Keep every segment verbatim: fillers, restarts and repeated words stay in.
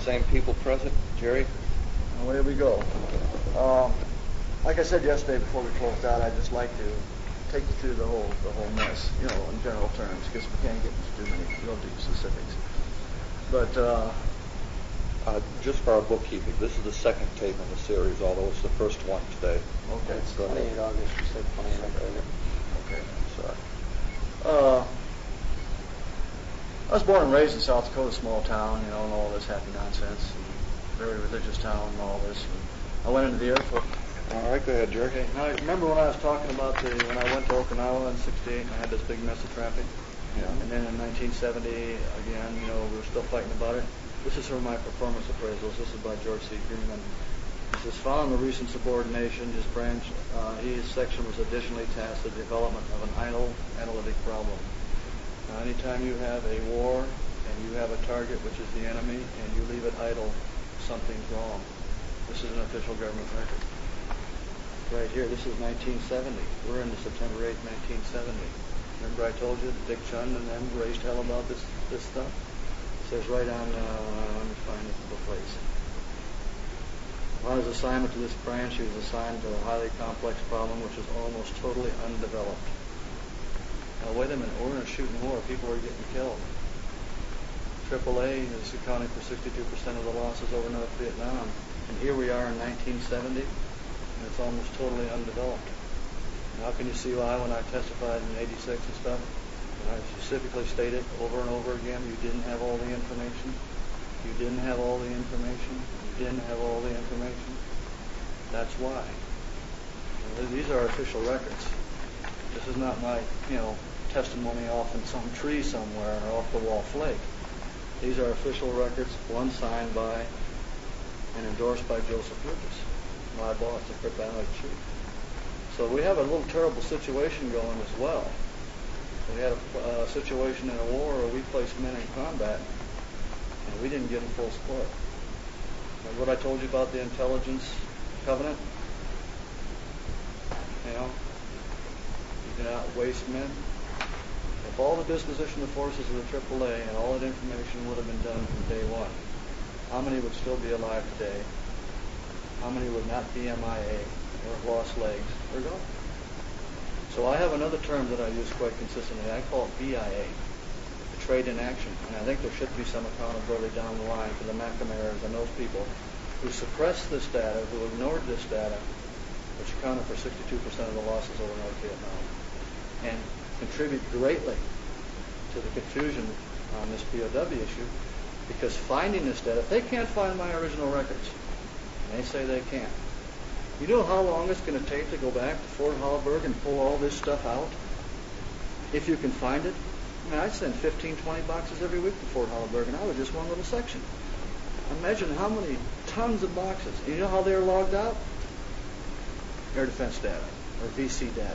Same people present. Jerry? Away we go. Um, like I said yesterday before we closed out, I'd just like to take you through the whole the whole mess, you know, in general terms, because we can't get into too many real deep specifics. But uh, Uh, just for our bookkeeping, this is the second tape in the series, although it's the first one today. okay, It's twenty-eight August, you said twenty-eight August. okay. Sorry. Uh, I was born and raised in South Dakota, small town, you know, and all this happy nonsense, and very religious town and all this. And I went into the Air Force. All right, go ahead, Jerry. Okay. Now, remember when I was talking about the when I went to Okinawa in sixty-eight and I had this big mess of traffic? Yeah. And then in nineteen seventy, again, you know, we were still fighting about it. This is from my performance appraisals. This is by George C. Greenman. This is following the recent subordination. His branch, uh, his section was additionally tasked with the development of an idle analytic problem. Now, anytime you have a war and you have a target, which is the enemy, and you leave it idle, something's wrong. This is an official government record. Right here, this is nineteen seventy. We're into September eighth, nineteen seventy. Remember I told you that Dick Chun and them raised hell about this, this stuff? It says right on, uh, let me find the place. On his assignment to this branch, he was assigned to a highly complex problem which is almost totally undeveloped. Now, wait a minute, we're in a shooting war. People are getting killed. triple A is accounting for sixty-two percent of the losses over North Vietnam. And here we are in nineteen seventy, and it's almost totally undeveloped. Now, how can you see why when I testified in eighty-six and stuff, and I specifically stated over and over again, you didn't have all the information, you didn't have all the information, you didn't have all the information? That's why. Now, these are official records. This is not my, you know, testimony off in some tree somewhere or off the wall flake. These are official records, one signed by and endorsed by Joseph Lucas, my boss, the Crypt Analytic Chief. So we have a little terrible situation going as well. We had a uh, situation in a war where we placed men in combat, and we didn't give them full support. And what I told you about the intelligence covenant, you know, you cannot waste men. If all the disposition of forces of the triple A and all that information would have been done from day one, how many would still be alive today? How many would not be M I A or have lost legs or gone? So I have another term that I use quite consistently. I call it B I A, betrayed in action. And I think there should be some accountability down the line for the McNamara's and those people who suppressed this data, who ignored this data, which accounted for sixty-two percent of the losses over North Vietnam, and contribute greatly to the confusion on this P O W issue, because finding this data, if they can't find my original records, and they say they can't, you know how long it's going to take to go back to Fort Hollenberg and pull all this stuff out? If you can find it. I mean, I send fifteen, twenty boxes every week to Fort Hollenberg, and I was just one little section. Imagine how many tons of boxes. And you know how they're logged out? Air defense data, or V C data.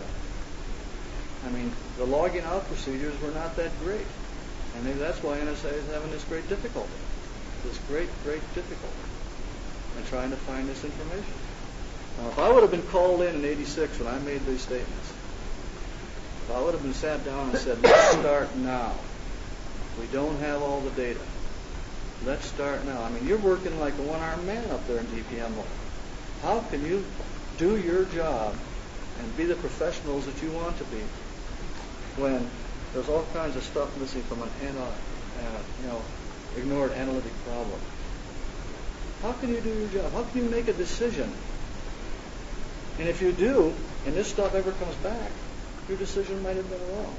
I mean, the logging out procedures were not that great. And maybe that's why N S A is having this great difficulty. This great, great difficulty in trying to find this information. Now, if I would have been called in in eighty-six when I made these statements, if I would have been sat down and said, let's start now. We don't have all the data. Let's start now. I mean, you're working like a one-armed man up there in D P M land. How can you do your job and be the professionals that you want to be when there's all kinds of stuff missing from an uh, uh, you know, ignored analytic problem? How can you do your job? How can you make a decision? And if you do, and this stuff ever comes back, your decision might have been wrong.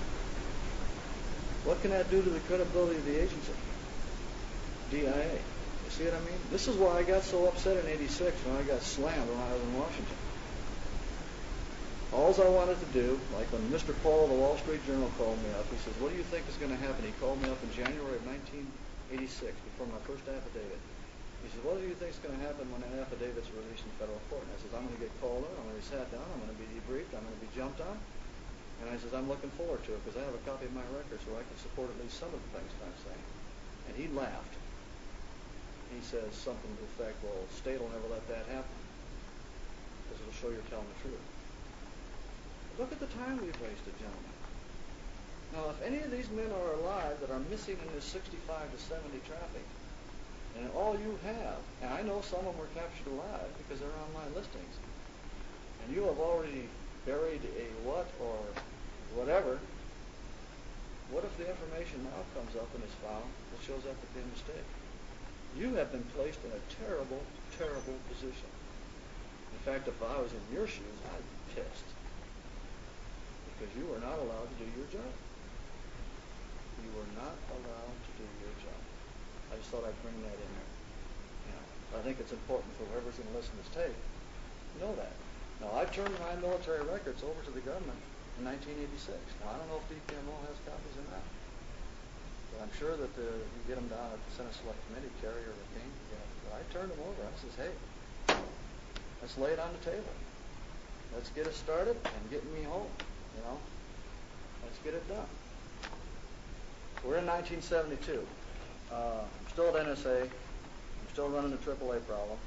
What can that do to the credibility of the agency? D I A. You see what I mean? This is why I got so upset in eighty-six when I got slammed when I was in Washington. All I wanted to do, like when Mister Paul of the Wall Street Journal called me up, he says, what do you think is going to happen? He called me up in January of nineteen eighty-six before my first affidavit. He says, what do you think is going to happen when that affidavit's released in federal court? And I says, I'm going to get called in, I'm going to be sat down, I'm going to be debriefed, I'm going to be jumped on. And I says, I'm looking forward to it because I have a copy of my records where I can support at least some of the things that I'm saying. And he laughed. He says something to the effect, well, state will never let that happen because it'll show you're telling the truth. Look at the time we've wasted, gentlemen. Now, if any of these men are alive that are missing in this sixty-five to seventy traffic, And all you have, and I know some of them were captured alive because they're on my listings, and you have already buried a what or whatever. What if the information now comes up in this file that shows that to be a mistake? You have been placed in a terrible, terrible position. In fact, if I was in your shoes, I'd be pissed. Because you were not allowed to do your job. You were not allowed to do your job. I just thought I'd bring that in there. You know, I think it's important for whoever's going to listen to this tape to know that. Now, I turned my military records over to the government in nineteen eighty-six. Now, I don't know if D P M O has copies or not. But I'm sure that the, you get them down at the Senate Select Committee, Kerry or McCain. Yeah. But I turned them over. I says, hey, let's lay it on the table. Let's get it started and get me home. You know, let's get it done. We're in nineteen seventy-two. Uh, I'm still at N S A. I'm still running the triple A problem.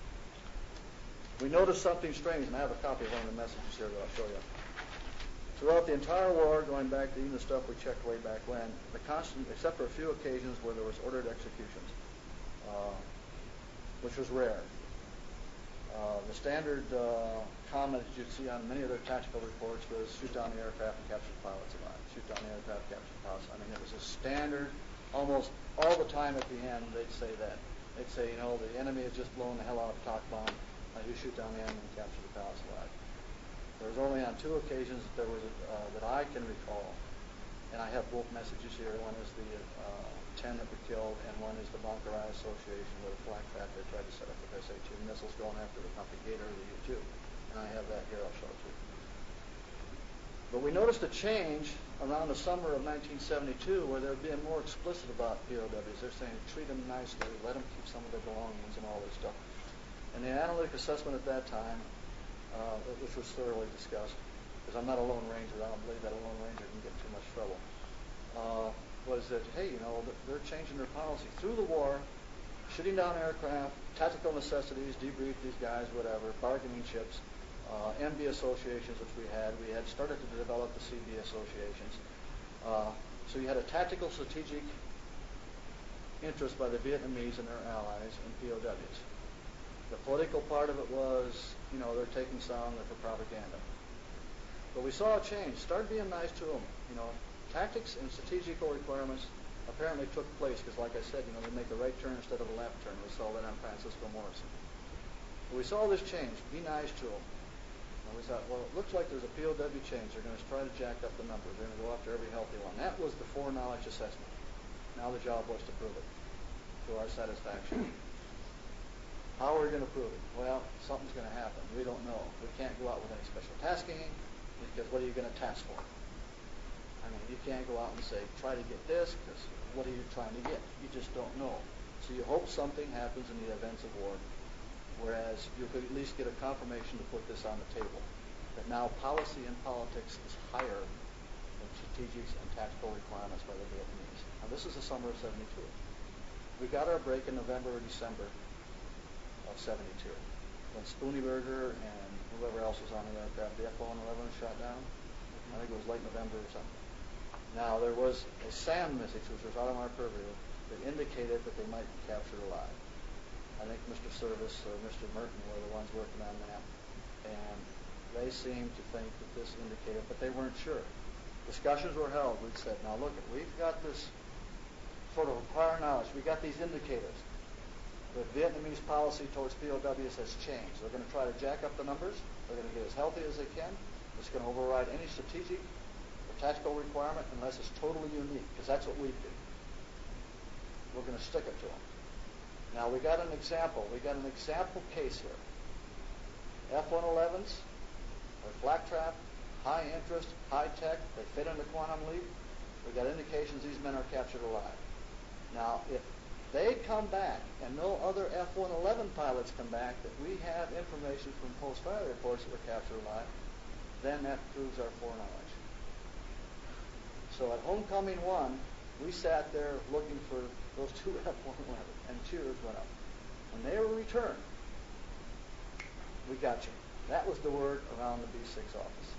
We noticed something strange, and I have a copy of one of the messages here that I'll show you. Throughout the entire war, going back to even the stuff we checked way back when, the constant, except for a few occasions where there was ordered executions, uh, which was rare. Uh, the standard uh, comment that you'd see on many of their tactical reports was shoot down the aircraft and capture the pilots alive. Shoot down the aircraft, capture the pilots. I mean, it was a standard, almost all the time at the end, they'd say that. They'd say, you know, the enemy has just blown the hell out of a talk bomb. Uh, you shoot down the enemy and capture the pilots alive. There was only on two occasions that there was a, uh, that I can recall, and I have both messages here. One is the uh, ten that were killed, and one is the Bunker Eye Association with a flak trap they tried to set up with S A two missiles going after the Company Gator of the U two. And I have that here. I'll show it to you. But we noticed a change around the summer of nineteen seventy-two where they're being more explicit about P O Ws. They're saying treat them nicely, let them keep some of their belongings and all this stuff. And the analytic assessment at that time, uh, which was thoroughly discussed, because I'm not a Lone Ranger, I don't believe that a Lone Ranger can get too much trouble, uh, was that, hey, you know, they're changing their policy through the war, shooting down aircraft, tactical necessities, debrief these guys, whatever, bargaining chips, uh, M B associations, which we had. We had started to develop the C B associations. Uh, so you had a tactical strategic interest by the Vietnamese and their allies in P O Ws. The political part of it was, you know, they're taking some, they're for propaganda. But we saw a change. Started being nice to them. You know, tactics and strategical requirements apparently took place because, like I said, you know, they make a right turn instead of a left turn. We saw that on Francisco Morrison. But we saw this change. Be nice to them. And we thought, well, it looks like there's a P O W change. They're going to try to jack up the numbers. They're going to go after every healthy one. That was the foreknowledge assessment. Now the job was to prove it to our satisfaction. How are we going to prove it? Well, something's going to happen. We don't know. We can't go out with any special tasking because what are you going to task for? I mean, you can't go out and say, try to get this, because what are you trying to get? You just don't know. So you hope something happens in the events of war, whereas you could at least get a confirmation to put this on the table, that now policy and politics is higher than strategics and tactical requirements by the Vietnamese. Now, this is the summer of seventy-two. We got our break in November or December of seventy-two, when Spooneyberger and whoever else was on the aircraft, the F one eleven was shot down. I think it was late November or something. Now, there was a SAM message, which was out of our purview, that indicated that they might be captured alive. I think Mister Service or Mister Merton were the ones working on that, and they seemed to think that this indicated, but they weren't sure. Discussions were held. We said, now look, we've got this sort of prior knowledge. We've got these indicators. The Vietnamese policy towards P O Ws has changed. They're going to try to jack up the numbers. They're going to get as healthy as they can. It's going to override any strategic or tactical requirement unless it's totally unique, because that's what we do. We're going to stick it to them. Now, we got an example. We got an example case here. F one elevens are flak trap, high interest, high tech. They fit into quantum leap. We got indications these men are captured alive. Now, if they come back and no other F one eleven pilots come back that we have information from post-fire reports that were captured alive, then that proves our foreknowledge. So at Homecoming one, we sat there looking for those two F one elevens, and cheers went up. When they were returned, we got you. That was the word around the B six office.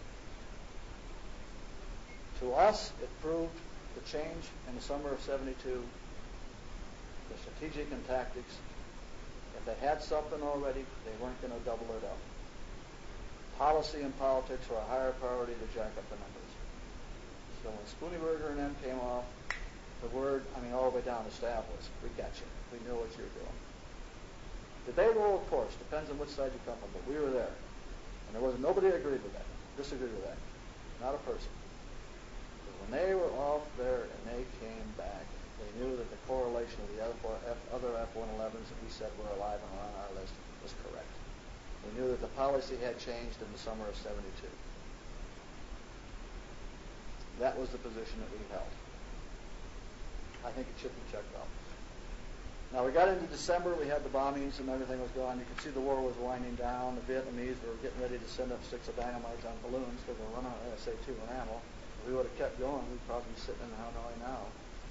To us, it proved the change in the summer of seventy-two. The strategic strategic and tactics. If they had something already, they weren't going to double it up. Policy and politics were a higher priority to jack up the numbers. So when Spooneyberger and them came off, the word, I mean, all the way down to staff was, we got you. We know what you're doing. Did they roll? Of course. Depends on which side you come from, but we were there. And there was nobody agreed with that, disagreed with that. Not a person. But when they were off there and they came back, they knew that the correlation of the other, F, other F one elevens that we said were alive and were on our list was correct. We knew that the policy had changed in the summer of seventy-two. That was the position that we held. I think it should be checked out. Now, we got into December, we had the bombings and everything was going. You could see the war was winding down. The Vietnamese were getting ready to send up sticks of dynamite on balloons because they were running out of S A two and ammo. If we would have kept going, we'd probably be sitting in Hanoi now.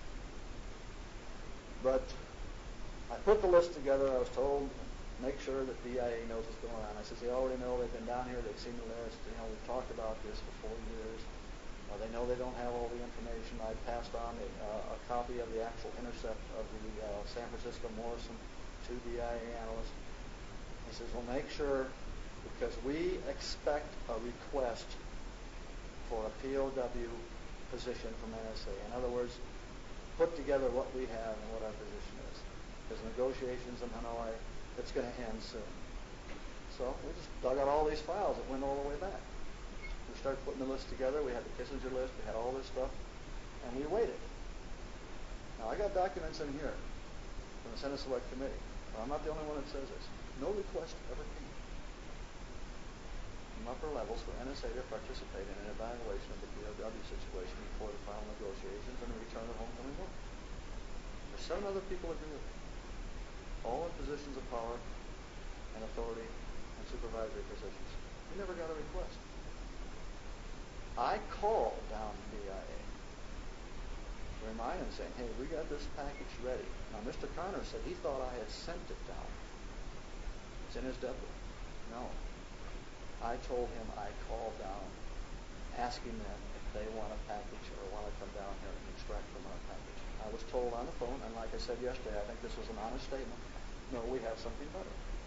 But I put the list together. I was told, make sure that D I A knows what's going on. I said, they already know. They've been down here. They've seen the list. You know, we've talked about this for four years. Uh, they know they don't have all the information. I passed on a, uh, a copy of the actual intercept of the uh, San Francisco Morrison to D I A analyst. He says, well, make sure, because we expect a request for a P O W position from N S A. In other words, put together what we have and what our position is. There's negotiations in Hanoi that's going to end soon. So we just dug out all these files that went all the way back. We started putting the list together. We had the Kissinger list. We had all this stuff. And we waited. Now, I got documents in here from the Senate Select Committee. Well, I'm not the only one that says this. No request ever came from upper levels for N S A to participate in an evaluation of the P O W situation before the final negotiations and the return of homecoming war. There's seven other people agree with it. All in positions of power and authority and supervisory positions. We never got a request. I called down to D I A to remind them, saying, hey, we got this package ready. Now, Mister Connor said he thought I had sent it down. It's in his depot. No. I told him I called down asking them if they want a package or want to come down here and extract from our package. I was told on the phone, and like I said yesterday, I think this was an honest statement, no, we have something better.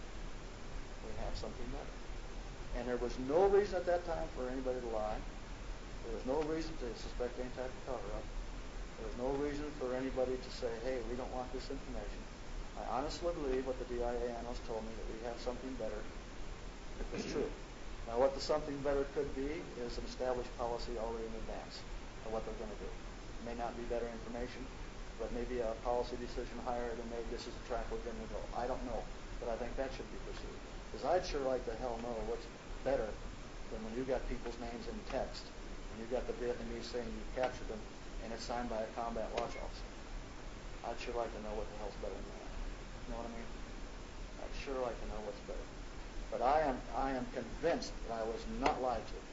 We have something better. And there was no reason at that time for anybody to lie. There was no reason to suspect any type of cover-up. There was no reason for anybody to say, hey, we don't want this information. I honestly believe what the D I A analyst told me, that we have something better. It was true. Now, what the something better could be is an established policy already in advance of what they're going to do. It may not be better information, but maybe a policy decision higher than maybe this is the track we're going to go. I don't know, but I think that should be pursued. Because I'd sure like to hell know what's better than when you got people's names in text and you got the Vietnamese saying you captured them and it's signed by a combat watch officer. I'd sure like to know what the hell's better than that. You know what I mean? I'd sure like to know what's better. But I am I am convinced that I was not lied to.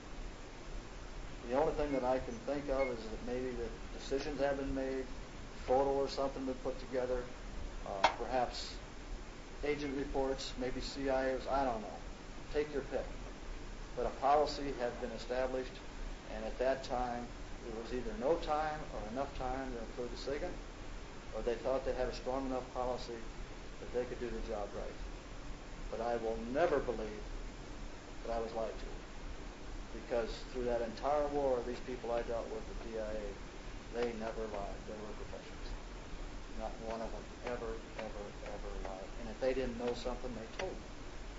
The only thing that I can think of is that maybe the decisions have been made, photo or something been put together, uh, perhaps agent reports, maybe C I As, I don't know. Take your pick. But a policy had been established, and at that time, there was either no time or enough time to include the SIGINT, or they thought they had a strong enough policy that they could do the job right. But I will never believe that I was lied to. Because through that entire war, these people I dealt with at D I A, they never lied. They were professionals. Not one of them ever, ever, ever lied. And if they didn't know something, they told me.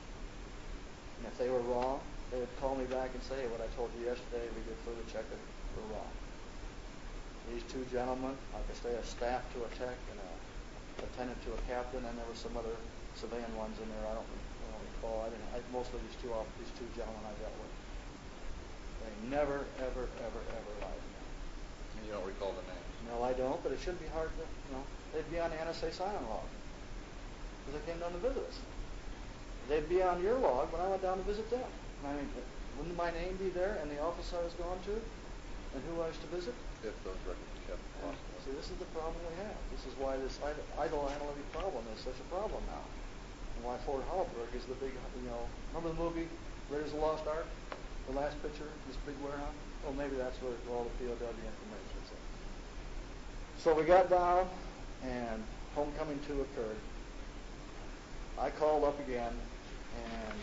And if they were wrong, they would call me back and say, hey, what I told you yesterday, we did further check it, we're wrong. These two gentlemen, like I say, a staff to a tech and a lieutenant to a captain, and there were some other civilian ones in there. I don't, I don't recall. I didn't. I, most of these two, these two gentlemen I dealt with, they never, ever, ever, ever lied to me. And you don't recall the names? No, I don't. But it shouldn't be hard to, you know, they'd be on the N S A sign-on log because they came down to visit us. They'd be on your log when I went down to visit them. I mean, wouldn't my name be there and the office I was going to, and who I was to visit? If those records kept possible. See, this is the problem we have. This is why this idle, idle analytic problem is such a problem now. And why Fort Hollenberg is the big, you know, remember the movie Raiders of the Lost Ark? The last picture, this big warehouse? Well, maybe that's where all the P O W information is. So we got down, and homecoming homecoming two occurred, I called up again, and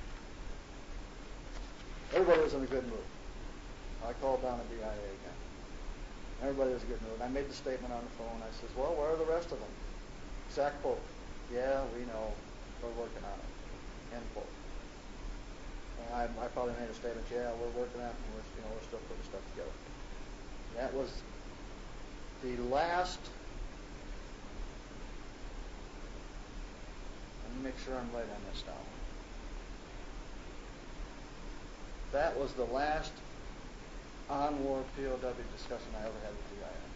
everybody was in a good mood. I called down to D I A again. Everybody was in a good mood. And I made the statement on the phone. I says, well, where are the rest of them? Exact quote. Yeah, we know. We're working on it. End quote. And I, I probably made a statement, yeah, we're working on it, and we're, you know, we're still putting stuff together. That was the last, let me make sure I'm right on this now. That was the last on-war P O W discussion I ever had with D I A.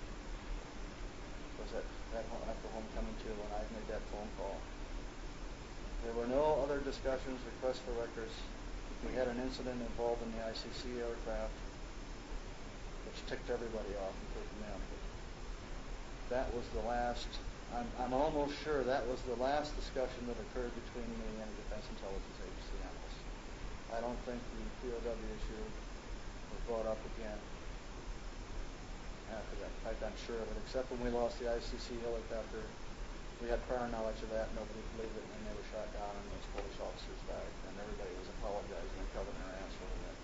Was at, that, after homecoming two when I made that phone call. There were no other discussions, requests for records. We had an incident involving the I C C aircraft, which ticked everybody off, including them. That was the last, I'm, I'm almost sure that was the last discussion that occurred between me and the Defense Intelligence Agency analysts. I don't think the P O W issue was brought up again after that. In fact, I'm sure of it, except when we lost the I C C helicopter. We had prior knowledge of that. Nobody believed it, and they were shot down, and those Polish officers died, and everybody was apologizing and covering their ass for that.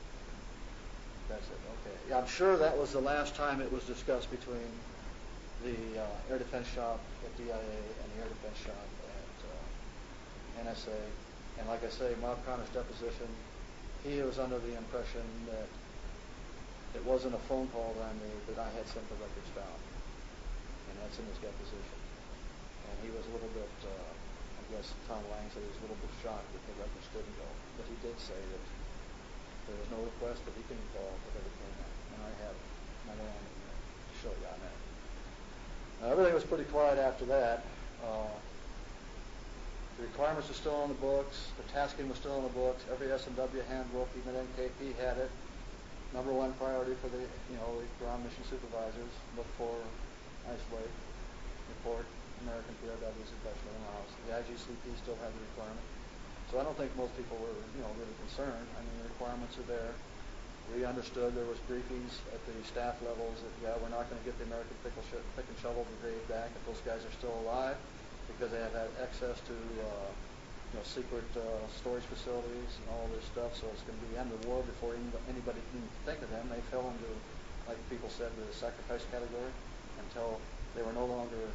That's it. Okay. Yeah, I'm sure that was the last time it was discussed between the uh, Air Defense Shop at D I A and the Air Defense Shop at uh, N S A. And like I say, Mark Connor's deposition, he was under the impression that it wasn't a phone call that I made, that I had sent the records down. And that's in his deposition. And he was a little bit, uh, I guess Tom Lang said he was a little bit shocked that the records didn't go. But he did say that there was no request that he can call whatever came in. And I have memorandum to show you on that. Now, everything was pretty quiet after that. Uh, the requirements were still on the books. The tasking was still on the books. Every S and W handbook, even N K P, had it. Number one priority for the, you know, the ground mission supervisors: look for, isolate, report American P O Ws and veterans in the house. The I G C P still had the requirement. So I don't think most people were, you know, really concerned. I mean, the requirements are there. We understood there was briefings at the staff levels that, yeah, we're not going to get the American pick, sh- pick and shovel brigade back if those guys are still alive, because they have had access to, uh, you know, secret uh, storage facilities and all this stuff. So it's going to be the end of the war before anybody can even think of them. They fell into, like people said, the sacrifice category until they were no longer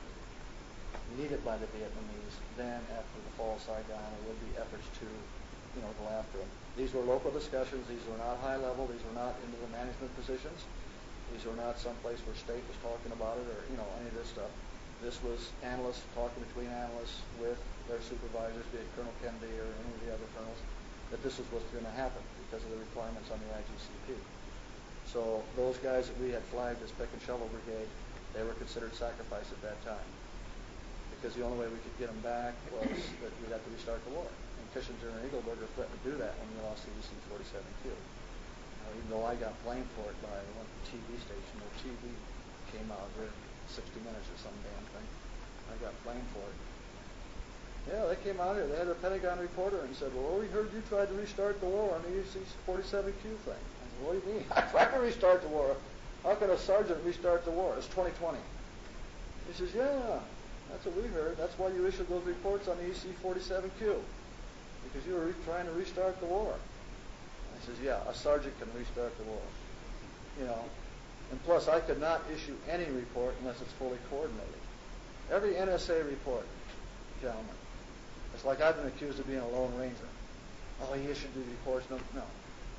needed by the Vietnamese. Then, after the fall of Saigon, there would be efforts to, you know, go after them. These were local discussions. These were not high level. These were not into the management positions. These were not someplace where state was talking about it or, you know, any of this stuff. This was analysts talking between analysts with their supervisors, be it Colonel Kennedy or any of the other colonels, that this was what's going to happen because of the requirements on the I G C P. So those guys that we had flagged as pick and shovel brigade, they were considered sacrifice at that time, because the only way we could get them back was that we'd have to restart the war. And Kissinger and Eagleburger threatened to do that when we lost the E C forty-seven Q. Now, even though I got blamed for it by one T V station, or T V came out with sixty minutes or some damn thing, I got blamed for it. Yeah, they came out here. They had a Pentagon reporter and said, well, we heard you tried to restart the war on the E C forty-seven Q thing. I said, what do you mean? I tried to restart the war. How can a sergeant restart the war? It's twenty twenty. He says, yeah. That's what we heard. That's why you issued those reports on the E C forty-seven Q, because you were re- trying to restart the war. I says, yeah, a sergeant can restart the war. You know, and plus I could not issue any report unless it's fully coordinated. Every N S A report, gentlemen, it's like I've been accused of being a lone ranger. Oh, he issued the reports. No, no.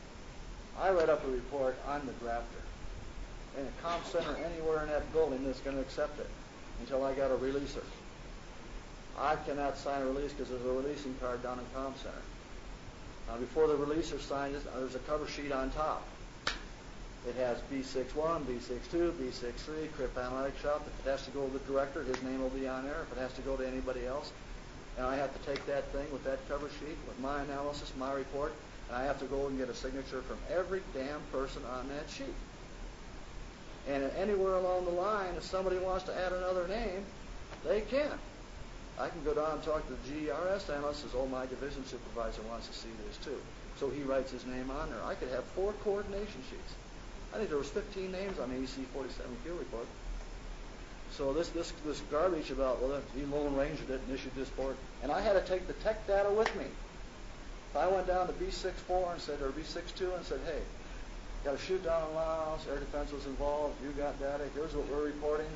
I write up a report. I'm the drafter. And a comm center anywhere in that building is going to accept it until I got a releaser. I cannot sign a release because there's a releasing card down in comm center. Now, before the releaser signs it, there's a cover sheet on top. It has B six one, B six two, B six three, Crip Analytic Shop. If it has to go to the director, his name will be on there. If it has to go to anybody else, and I have to take that thing with that cover sheet, with my analysis, my report, and I have to go and get a signature from every damn person on that sheet. And anywhere along the line, if somebody wants to add another name, they can. I can go down and talk to the G R S analyst, says, oh, my division supervisor wants to see this too. So he writes his name on there. I could have four coordination sheets. I think there was fifteen names on the E C forty-seven Q report. So this this this garbage about, well, he Lone Rangered it and issued this board, and I had to take the tech data with me. If I went down to B six four and said, or B six two and said, hey, got a shoot down in Laos, air defense was involved, you got data, here's what we're reporting,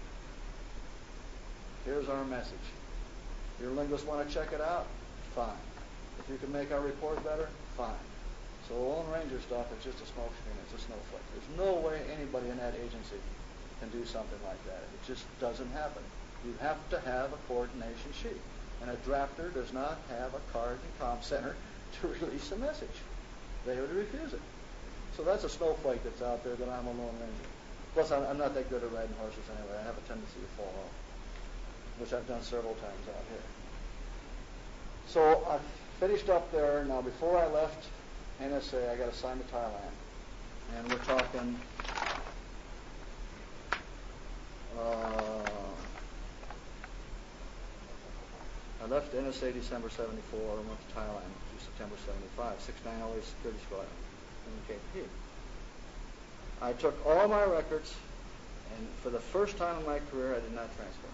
here's our message. Your linguists want to check it out? Fine. If you can make our report better? Fine. So the Lone Ranger stuff is just a smokescreen. It's a snowflake. There's no way anybody in that agency can do something like that. It just doesn't happen. You have to have a coordination sheet. And a drafter does not have a card in comm center to release a message. They would refuse it. So that's a snowflake that's out there that I'm a Lone Ranger. Plus, I'm, I'm not that good at riding horses anyway. I have a tendency to fall off, which I've done several times out here. So I finished up there. Now, before I left N S A, I got assigned to Thailand. And we're talking... Uh, I left N S A December seventy-four and went to Thailand through September seventy-five, six nine oh eight Security Squad in the K P P. I took all my records, and for the first time in my career, I did not transfer.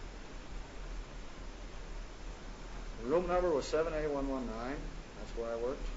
The room number was seven A one one nine. That's where I worked.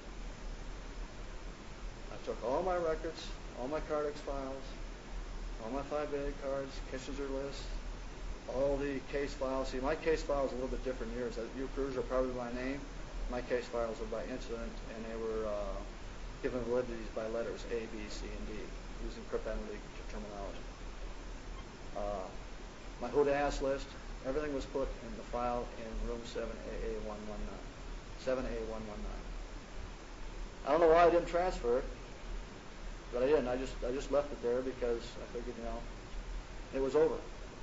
I took all my records, all my Cardex files, all my five A cards, Kissinger list, all the case files. See, my case files are a little bit different than yours. Your crews are probably by name. My case files are by incident, and they were uh, given validities by letters A, B, C, and D, using cryptanalytic terminology. Uh, my Who to Ask list, everything was put in the file in room seven A A one one nine. seven A one one nine. I don't know why I didn't transfer it, but I didn't. I just I just left it there because I figured, you know, it was over.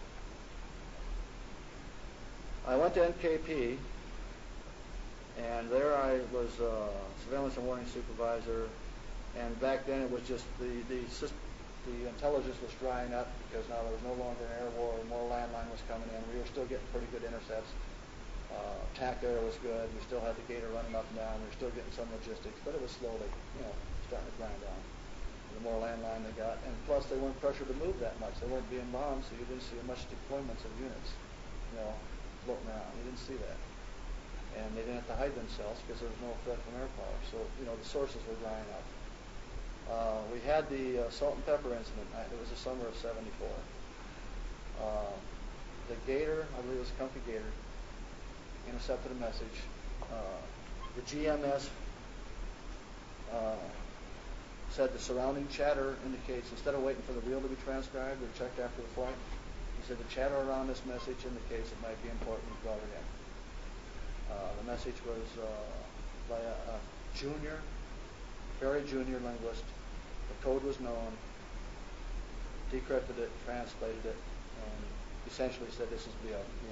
I went to N K P, and there I was uh, surveillance and warning supervisor. And back then it was just the the system, the intelligence was drying up because now there was no longer an air war. More landline was coming in. We were still getting pretty good intercepts. Uh, attack air was good. We still had the gator running up and down. We were still getting some logistics, but it was slowly, you know, starting to grind down. The more landline they got, and plus they weren't pressured to move that much. They weren't being bombed, so you didn't see much deployments of units, you know, floating around. You didn't see that. And they didn't have to hide themselves because there was no threat from air power. So, you know, the sources were drying up. Uh, we had the uh, salt and pepper incident. It was the summer of seventy-four. Uh, the Gator, I believe it was a Comfy Gator, intercepted a message. Uh, the G M S uh, said the surrounding chatter indicates, instead of waiting for the reel to be transcribed or checked after the flight, he said the chatter around this message indicates it might be important. He brought it in. Uh, the message was uh, by a, a junior, very junior linguist. The code was known, decrypted it, translated it, and essentially said this is beyond me.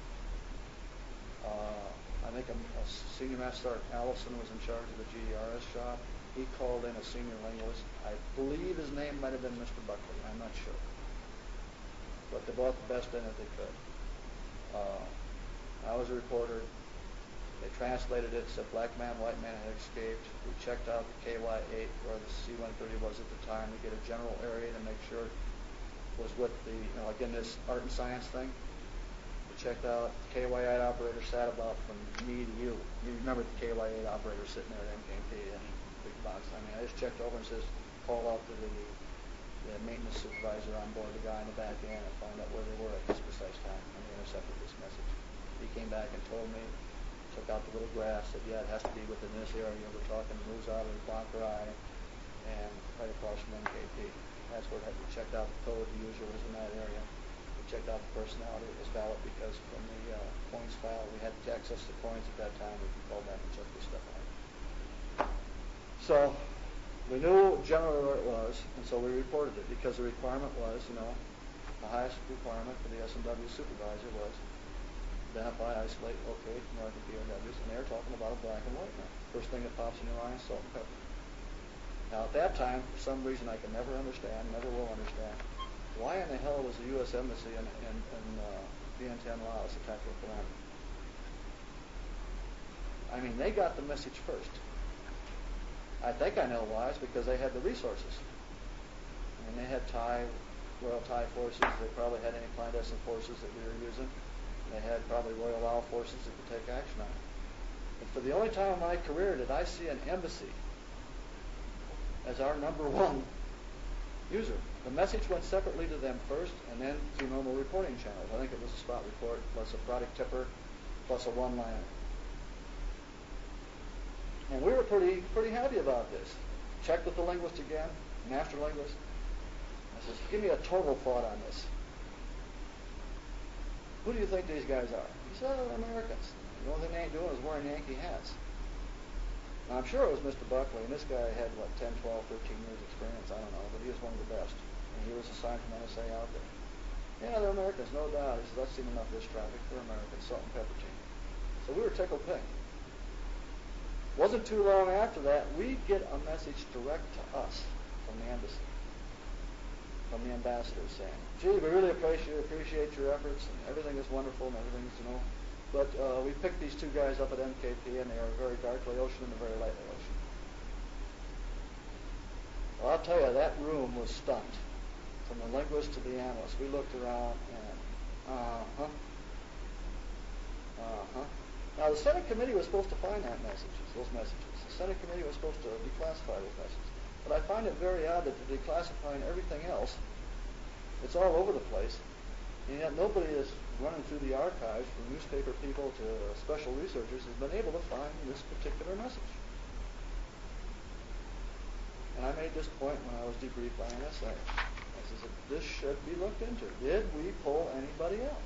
Uh, I think a, a senior master sergeant Allison was in charge of the G E R S shop. He called in a senior linguist. I believe his name might have been Mister Buckley. I'm not sure. But they brought the best in that they could. Uh, I was a reporter. They translated it, said black man, white man had escaped. We checked out the K Y eight, where the C one thirty was at the time, to get a general area to make sure it was with the, you know, again, this art and science thing. We checked out the K Y eight operator sat about from me to you. You remember the K Y eight operator sitting there at N K P and big box. I mean, I just checked over and says, called out to the, the maintenance supervisor on board, the guy in the back end, and found out where they were at this precise time, and they intercepted this message. He came back and told me, took out the little graph, said, yeah, it has to be within this area. We're talking Muzad and Bonker Eye, and right across from N K P. That's where it had to be checked out. The code, the user was in that area. We checked out the personality. It was valid because from the uh, coins file, we had access to coins at that time. We could call back and check this stuff out. So we knew generally where it was, and so we reported it because the requirement was, you know, the highest requirement for the S and W supervisor was identify, isolate, locate, mark the P O Ws, and they're talking about a black and white map. First thing that pops in your mind is salt and pepper. Now, at that time, for some reason I can never understand, never will understand, why in the hell was the U S Embassy in, in, in uh, Vientiane, Laos attacked with calamity? I mean, they got the message first. I think I know why. It's because they had the resources. I mean, they had Thai Royal Thai forces. They probably had any clandestine forces that we were using. They had probably Royal Lao forces that could take action on it. But for the only time in my career did I see an embassy as our number one user. The message went separately to them first, and then through normal reporting channels. I think it was a spot report plus a product tipper plus a one-liner. And we were pretty pretty happy about this. Checked with the linguist again, master linguist. I says, give me a total thought on this. Who do you think these guys are? He said, oh, they're Americans. The only thing they ain't doing is wearing Yankee hats. Now, I'm sure it was Mister Buckley, and this guy had, what, ten, twelve, thirteen years experience, I don't know, but he was one of the best. And he was assigned from N S A out there. Yeah, they're Americans, no doubt. He says, I've seen enough of this traffic. They're Americans, salt and pepper team. So we were tickled pink. Wasn't too long after that, we get a message direct to us from the embassy, from the ambassador saying, gee, we really appreciate, appreciate your efforts, and everything is wonderful, and everything's, you know, but uh, we picked these two guys up at M K P, and they are very darkly ocean and a very lightly ocean. Well, I'll tell you, that room was stunned. From the linguist to the analyst, we looked around and, uh-huh, uh-huh. Now, the Senate committee was supposed to find that messages, those messages. The Senate committee was supposed to declassify those messages. But I find it very odd that they're declassifying everything else. It's all over the place. And yet nobody is running through the archives, from newspaper people to special researchers, has been able to find this particular message. And I made this point when I was debriefed by N S A. I said, this should be looked into. Did we pull anybody out?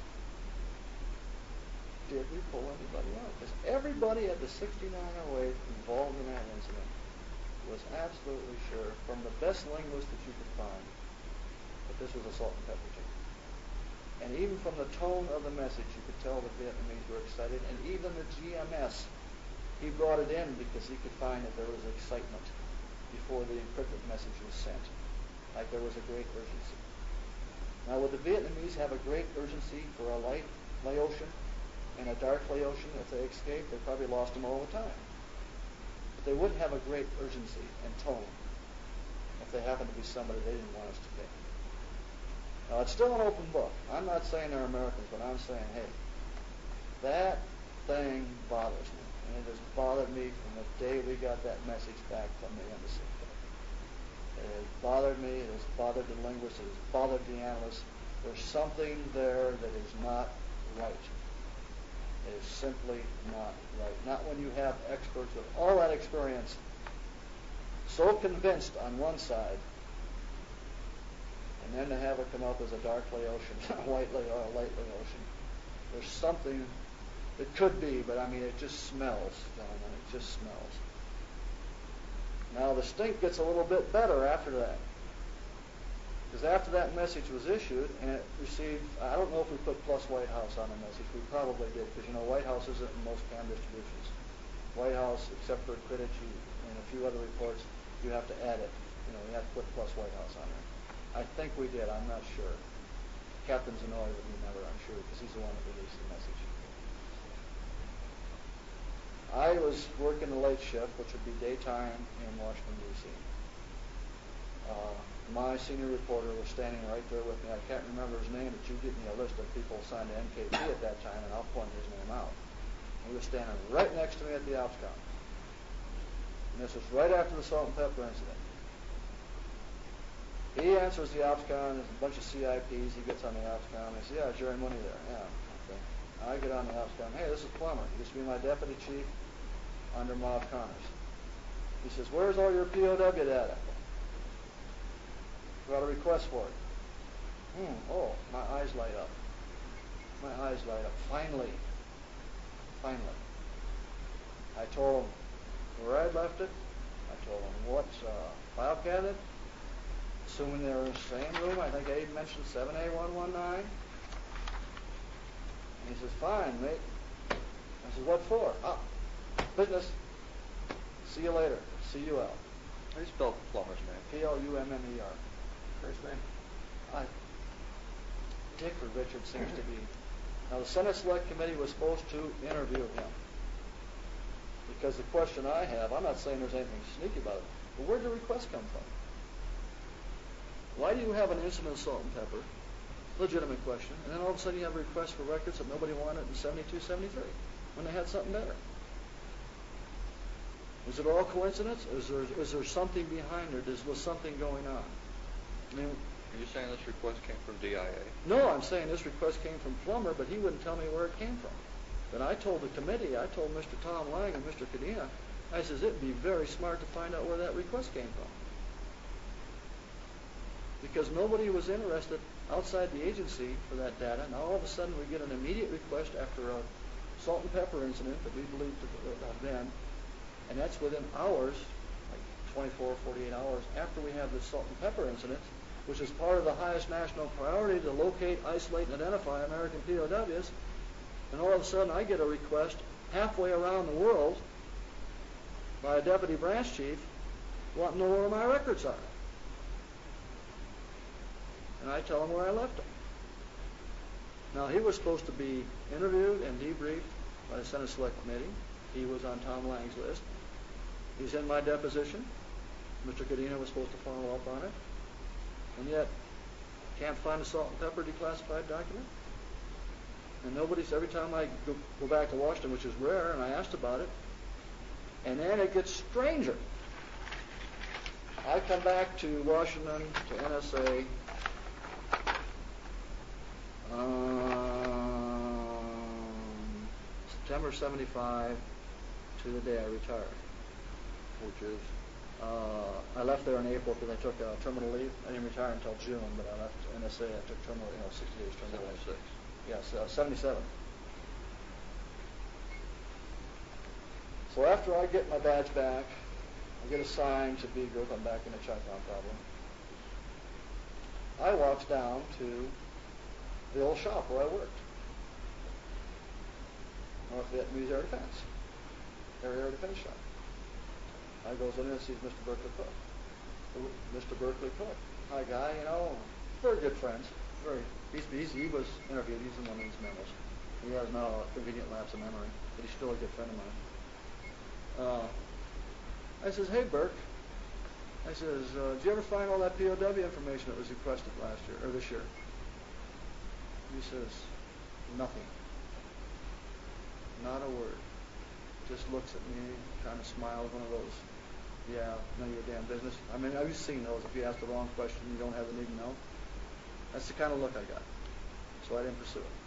Did we pull anybody out? Because everybody at the sixty-nine oh eight involved in that incident was absolutely sure, from the best linguist that you could find, that this was a salt and pepper team. And even from the tone of the message, you could tell the Vietnamese were excited. And even the G M S, he brought it in because he could find that there was excitement before the encrypted message was sent. Like there was a great urgency. Now, would the Vietnamese have a great urgency for a light Laotian and a dark Laotian if they escaped? They probably lost them all the time. But they wouldn't have a great urgency and tone if they happened to be somebody they didn't want us to pick. Now, it's still an open book. I'm not saying they're Americans, but I'm saying, hey, that thing bothers me. And it has bothered me from the day we got that message back from the embassy. It has bothered me. It has bothered the linguists. It has bothered the analysts. There's something there that is not right. It is simply not right. Not when you have experts with all that experience so convinced on one side, and then to have it come up as a dark Laotian, a white Laotian, or a light Laotian. There's something, it could be, but I mean, it just smells, gentlemen. It just smells. Now, the stink gets a little bit better after that. Because after that message was issued, and it received, I don't know if we put plus White House on the message. We probably did, because, you know, White House isn't in most C A M distributions. White House, except for Quidditch and a few other reports, you have to add it. You know, you have to put plus White House on there. I think we did. I'm not sure. Captain Zanoy would remember, I'm sure, because he's the one that released the message. I was working the late shift, which would be daytime in Washington, D C Uh, my senior reporter was standing right there with me. I can't remember his name, but you give me a list of people assigned to N K P at that time, and I'll point his name out. He was standing right next to me at the ops com. And this was right after the salt and pepper incident. He answers the ops com. There's a bunch of C I Ps. He gets on the ops com. I say, yeah, Jerry Mooney there. Yeah, okay. I get on the ops com. Hey, this is Plummer. He used to be my deputy chief under Mauve Connors. He says, where's all your P O W data? Got a request for it. Hmm, oh, my eyes light up. My eyes light up. Finally. Finally. I told him where I'd left it. I told him what uh, file cabinet. Assuming they were in the same room, I think Abe mentioned seven A one one nine. And he says, fine, mate. I said, what for? Ah, business. See you later. C U L. How do you spell Plummer's name? P L U M M E R. First name? I, Dickford Richard seems to be. Now, the Senate Select Committee was supposed to interview him. Because the question I have, I'm not saying there's anything sneaky about it, but where did the request come from? Why do you have an incident of salt and pepper? Legitimate question. And then all of a sudden you have a request for records that nobody wanted in seventy-two, seventy-three, when they had something better. Is it all coincidence? Is there is there something behind it? Is was something going on? I mean, Are you saying this request came from D I A? no, I'm saying this request came from Plummer, but he wouldn't tell me where it came from. But I told the committee, I told Mister Tom Lang and Mister Cadena, I says it'd be very smart to find out where that request came from. Because nobody was interested outside the agency for that data. Now all of a sudden we get an immediate request after a salt and pepper incident that we believe to have been, and that's within hours, like twenty-four, forty-eight hours after we have this salt and pepper incident, which is part of the highest national priority to locate, isolate, and identify American P O Ws. And all of a sudden I get a request halfway around the world by a deputy branch chief wanting to know where my records are. And I tell him where I left them. Now, he was supposed to be interviewed and debriefed by the Senate Select Committee. He was on Tom Lang's list. He's in my deposition. Mister Cadena was supposed to follow up on it. And yet, can't find a salt and pepper declassified document. And nobody's, every time I go, go back to Washington, which is rare, and I asked about it, and then it gets stranger. I come back to Washington, to N S A, um, September seventy-five to the day I retired, which is, uh, I left there in April because I took uh, terminal leave. I didn't retire until June, but I left N S A. I took terminal, you know, sixty days terminal leave. seventy-six. Yes, uh, seventy-seven. So after I get my badge back, I get assigned to B Group. I'm back in the Chi-Com problem. I walks down to the old shop where I worked, North Vietnamese Air Defense, Air Air Defense shop. I goes in there and sees Mister Berkeley Cook. Mister Berkeley Cook, hi guy, you know, very good friends. Very, he's, he's, he was interviewed. He's in one of these memos. He has now a convenient lapse of memory, but he's still a good friend of mine. Uh, I says, hey, Burke. I says, uh, did you ever find all that P O W information that was requested last year, or this year? He says, nothing. Not a word. Just looks at me, kind of smiles, one of those, yeah, none of your damn business. I mean, I've seen those. If you ask the wrong question, you don't have the need to know. That's the kind of look I got. So I didn't pursue it.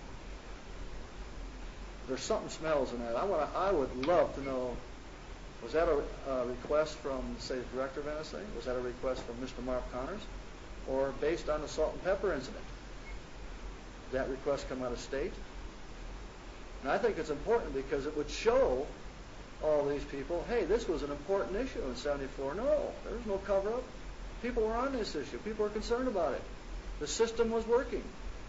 There's something smells in that. I want. I would love to know, was that a, a request from, say, the director of N S A? Was that a request from Mister Mark Connors? Or based on the salt and pepper incident? Did that request come out of state? And I think it's important because it would show all these people, hey, this was an important issue in seventy-four. No, there was no cover-up. People were on this issue. People were concerned about it. The system was working.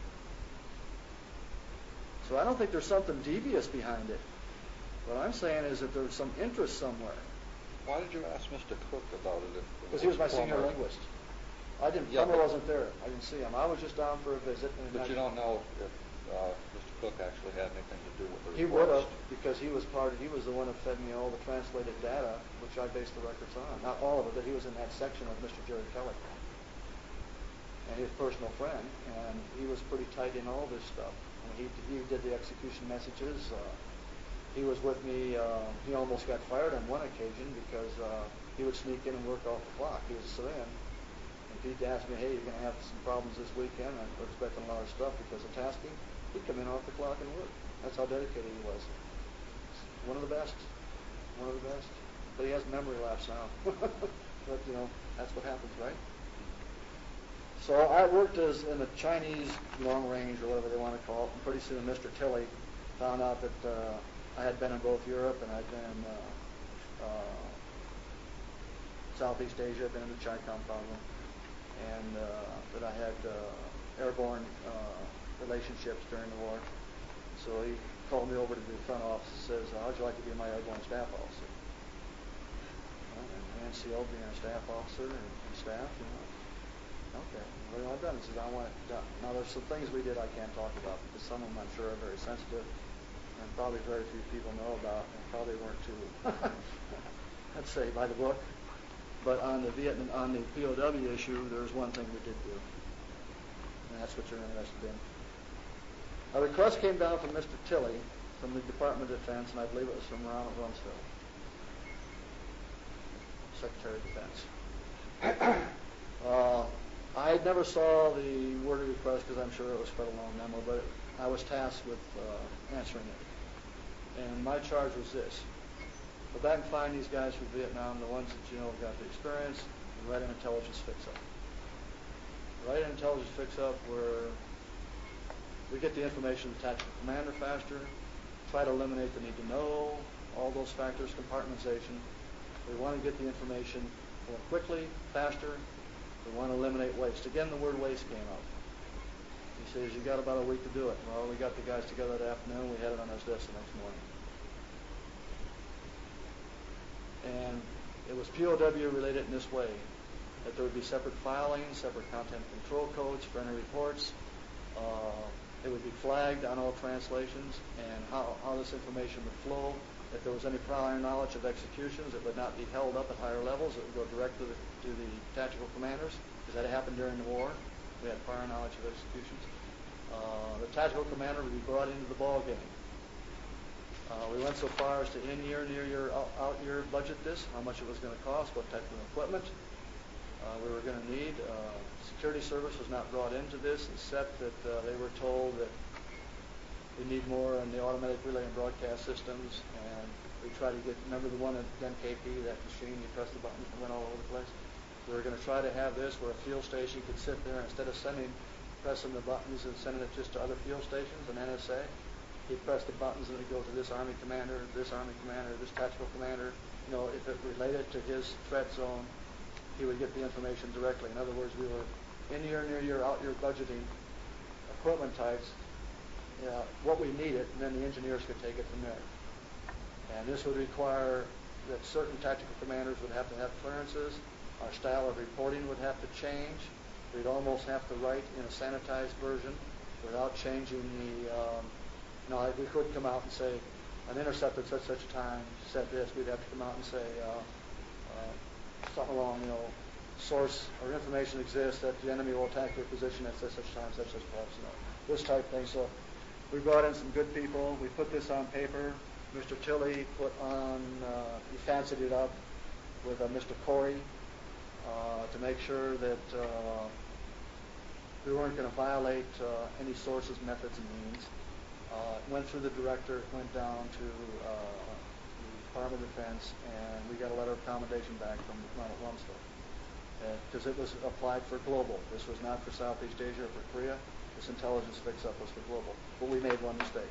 So I don't think there's something devious behind it. What I'm saying is that there's some interest somewhere. Why did you ask Mister Cook about it? Because he was my senior Plummer? linguist. I didn't. Yeah, Plummer but- wasn't there. I didn't see him. I was just down for a visit. And But I, you don't know if uh, Mister Cook actually had anything to do with the request. He would have, because he was part. Of, he was the one that fed me all the translated data, which I based the records on. Not all of it, but he was in that section of Mister Jerry Kelly, and his personal friend, and he was pretty tight in all this stuff. And he he did the execution messages. Uh, he was with me. Uh, he almost got fired on one occasion because uh, he would sneak in and work off the clock. He was a civilian. And he'd ask me, hey, you're going to have some problems this weekend. I was expecting a lot of stuff because of tasking. He'd come in off the clock and work. That's how dedicated he was. One of the best. One of the best. But he has memory lapse now. But, you know, that's what happens, right? So I worked as in the Chinese long range, or whatever they want to call it, and pretty soon Mister Tilley found out that uh, I had been in both Europe and I'd been in uh, uh, Southeast Asia, been in the Chi-Com problem, and uh, that I had uh, airborne uh, relationships during the war. So he called me over to the front office and says, how'd you like to be my airborne staff officer? Well, an N C O being a staff officer and, and staff, you know. Okay, what do you want done? He says, I want it done. Now, there's some things we did I can't talk about because some of them I'm sure are very sensitive and probably very few people know about and probably weren't too, let's say, by the book. But on the Vietnam, on the P O W issue, there's one thing we did do, and that's what you're interested in. A request came down from Mister Tilley from the Department of Defense, and I believe it was from Ronald Rumsfeld, Secretary of Defense. uh, I never saw the worded request because I'm sure it was quite a long memo, but I was tasked with uh, answering it. And my charge was this: go back and find these guys from Vietnam, the ones that you know have got the experience, and write an intelligence fix-up. Write an intelligence fix-up where we get the information to the tactical commander faster, try to eliminate the need to know, all those factors, compartmentalization. We want to get the information more quickly, faster. We want to eliminate waste. Again, the word waste came up. He says, you got about a week to do it. Well, we got the guys together that afternoon. We had it on our desk the next morning. And it was P O W related in this way, that there would be separate filing, separate content control codes for any reports. Uh, it would be flagged on all translations, and how, how this information would flow. If there was any prior knowledge of executions, it would not be held up at higher levels. It would go direct to the, to the tactical commanders, because that happened during the war. We had prior knowledge of executions. Uh, the tactical commander would be brought into the ball game. Uh, we went so far as to in-year, near-year, out- out-year budget this, how much it was going to cost, what type of equipment uh, we were going to need. Uh, security service was not brought into this, except that uh, they were told that we need more in the automatic relay and broadcast systems, and we tried to get, remember the one at N K P, that machine, you press the buttons and went all over the place? We were going to try to have this where a field station could sit there, instead of sending, pressing the buttons and sending it just to other field stations and N S A, he'd press the buttons and it'd go to this Army commander, this Army commander, this tactical commander. You know, if it related to his threat zone, he would get the information directly. In other words, we were in-year, near-year, out-year budgeting equipment types, uh, what we needed, and then the engineers could take it from there. And this would require that certain tactical commanders would have to have clearances. Our style of reporting would have to change. We'd almost have to write in a sanitized version without changing the, um, you know, like we could come out and say, an intercept at such such a time said this. We'd have to come out and say, uh, uh, something along, you know, source or information exists that the enemy will attack your position at such such time, such such place, you know, this type thing. So we brought in some good people. We put this on paper. Mister Tilley put on, uh, he fancied it up with uh, Mister Corey uh, to make sure that uh, we weren't going to violate uh, any sources, methods, and means. Uh, it went through the director, it went down to uh, the Department of Defense, and we got a letter of commendation back from Ronald Rumsfeld, because uh, it was applied for global. This was not for Southeast Asia or for Korea. This intelligence fix-up was for global. But we made one mistake.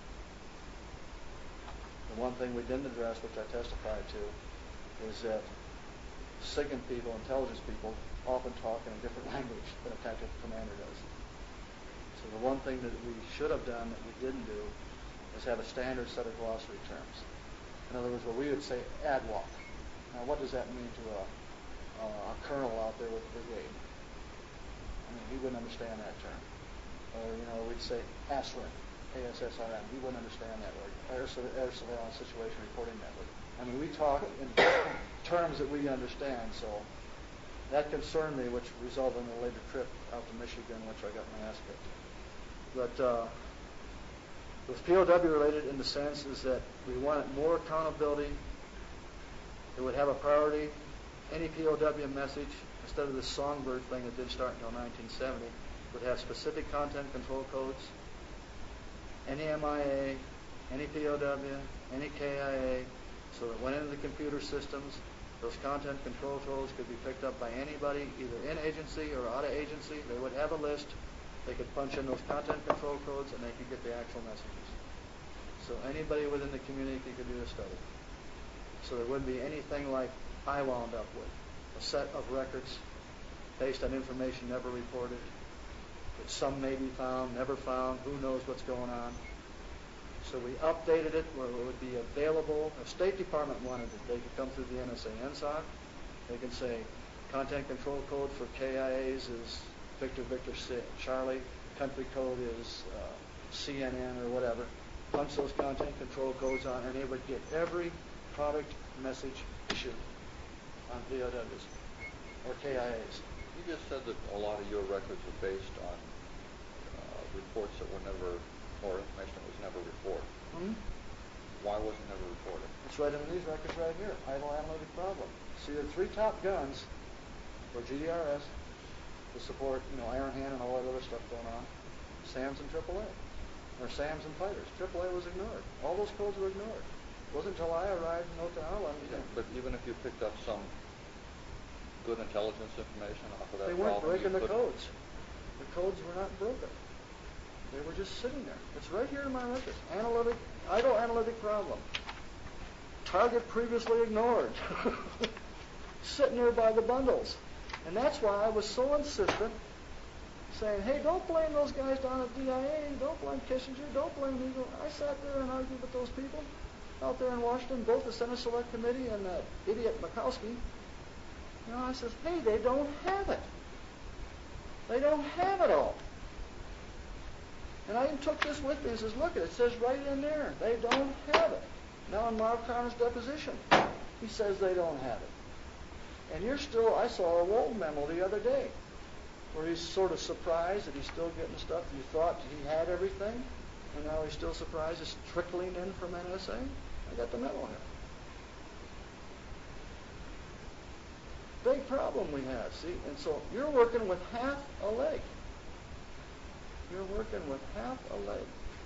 The one thing we didn't address, which I testified to, is that SIGINT people, intelligence people, often talk in a different language than a tactical commander does. So the one thing that we should have done that we didn't do is have a standard set of glossary terms. In other words, where we would say ad hoc. Now, what does that mean to a, uh, a colonel out there with a brigade? I mean, he wouldn't understand that term. Or, you know, we'd say A S R N, A S S R N. He wouldn't understand that word. Air Surveillance Situation Reporting Network. I mean, we talk in terms that we understand, so that concerned me, which resulted in a later trip out to Michigan, which I got my ass kicked. But uh, it was P O W related in the sense is that we wanted more accountability. It would have a priority. Any P O W message, instead of this songbird thing that didn't start until nineteen seventy, would have specific content control codes. Any M I A, any P O W, any K I A, so that went into the computer systems. Those content control codes could be picked up by anybody, either in agency or out of agency. They would have a list. They could punch in those content control codes, and they could get the actual messages. So anybody within the community could do the study. So there wouldn't be anything like I wound up with, a set of records based on information never reported, that some may be found, never found, who knows what's going on. So we updated it where it would be available. If State Department wanted it, they could come through the N S A N S O C. They can say content control code for K I As is Victor Victor Charlie. Country code is uh, C N N or whatever. Punch those content control codes on, and they would get every product message issued. on P O Ws or K I As. You just said that a lot of your records are based on uh, reports that were never, or information that was never reported. Hmm? Why was it never reported? It's right in these records right here, idle analytic problem. See, the three top guns were G D R S to support, you know, Iron Hand and all that other stuff going on, SAMs and triple A, or SAMs and fighters. triple A was ignored. All those codes were ignored. It wasn't until I arrived in Okinawa. Yeah, but even if you picked up some good intelligence information off of that They weren't problem, breaking you the couldn't- codes. The codes were not broken. They were just sitting there. It's right here in my records. Analytic, idle analytic problem. Target previously ignored. Sitting there by the bundles. And that's why I was so insistent, saying, hey, don't blame those guys down at D I A. Don't blame Kissinger. Don't blame Eagle. I sat there and argued with those people out there in Washington, both the Senate Select Committee and that idiot Mikowski. You know, I says, hey, they don't have it. They don't have it all. And I even took this with me and says, look, it says right in there, they don't have it. Now in Marv Connor's deposition, he says they don't have it. And you're still, I saw a Walton memo the other day, where he's sort of surprised that he's still getting stuff. You thought he had everything, and now he's still surprised it's trickling in from N S A. I got the memo here. Big problem we have, see? And so you're working with half a leg. You're working with half a leg.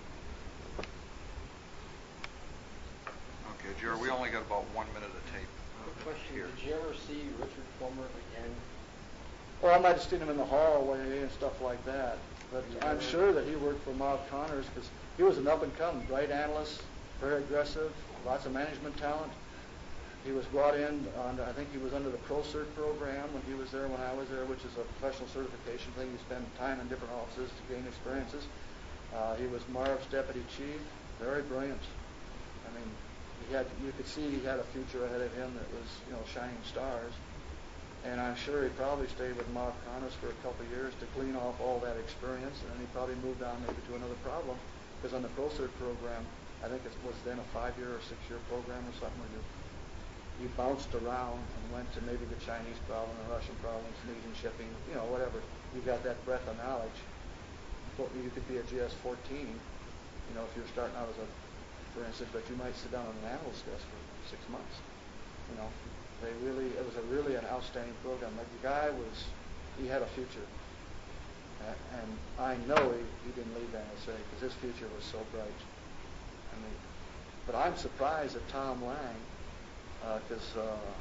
Okay, Jerry, we only got about one minute of tape. Quick question, Here. did you ever see Richard Plummer again? Well, I might have seen him in the hallway and stuff like that. But You I'm never- sure that he worked for Marv Connors because he was an up-and-coming, bright analyst, very aggressive, lots of management talent. He was brought in, on, I think he was under the ProCert program when he was there, when I was there, which is a professional certification thing. You spend time in different offices to gain experiences. Uh, he was Marv's deputy chief, very brilliant. I mean, he had, you could see he had a future ahead of him that was, you know, shining stars. And I'm sure he probably stayed with Marv Connors for a couple of years to glean off all that experience, and then he probably moved on maybe to another problem. Because on the ProCert program, I think it was then a five-year or six-year program or something where you you bounced around and went to maybe the Chinese problem, the Russian problem, Tunisian shipping, you know, whatever. You got that breadth of knowledge. But you could be a G S fourteen, you know, if you're starting out as a, for instance, but you might sit down on an analyst desk for six months. You know, they really, it was a really an outstanding program. Like the guy was, he had a future. Uh, and I know he, he didn't leave N S A because his future was so bright. I mean, but I'm surprised at Tom Lang, because uh, uh,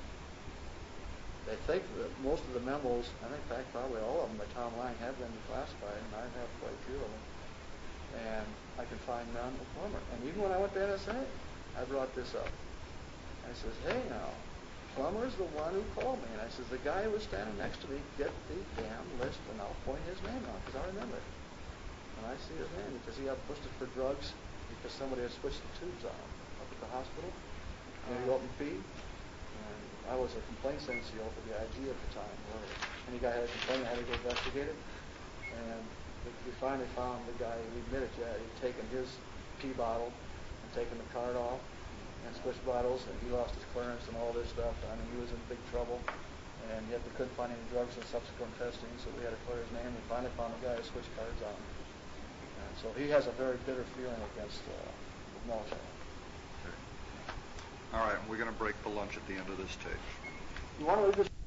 they think that most of the memos, I think in fact probably all of them by Tom Lang have been declassified, and I have quite a few of them. And I can find none of Plummer. And even when I went to N S A, I brought this up. I says, hey now, Plummer's the one who called me. And I says, the guy who was standing next to me, get the damn list and I'll point his name out, because I remember it. And I see his name because he got busted for drugs because somebody had switched the tubes on him up at the hospital. And he opened feed. And I was a complaints N C O for the I G at the time. Where any guy had a complaint, I had to go investigate it. And we finally found the guy who admitted, yeah, he'd taken his pee bottle and taken the card off and switched bottles, and he lost his clearance and all this stuff. I mean, he was in big trouble. And yet we couldn't find any drugs in subsequent testing, so we had to clear his name. We finally found the guy who switched cards on him. And so he has a very bitter feeling against uh, the military. Okay. All right, and we're going to break for lunch at the end of this tape. You want to just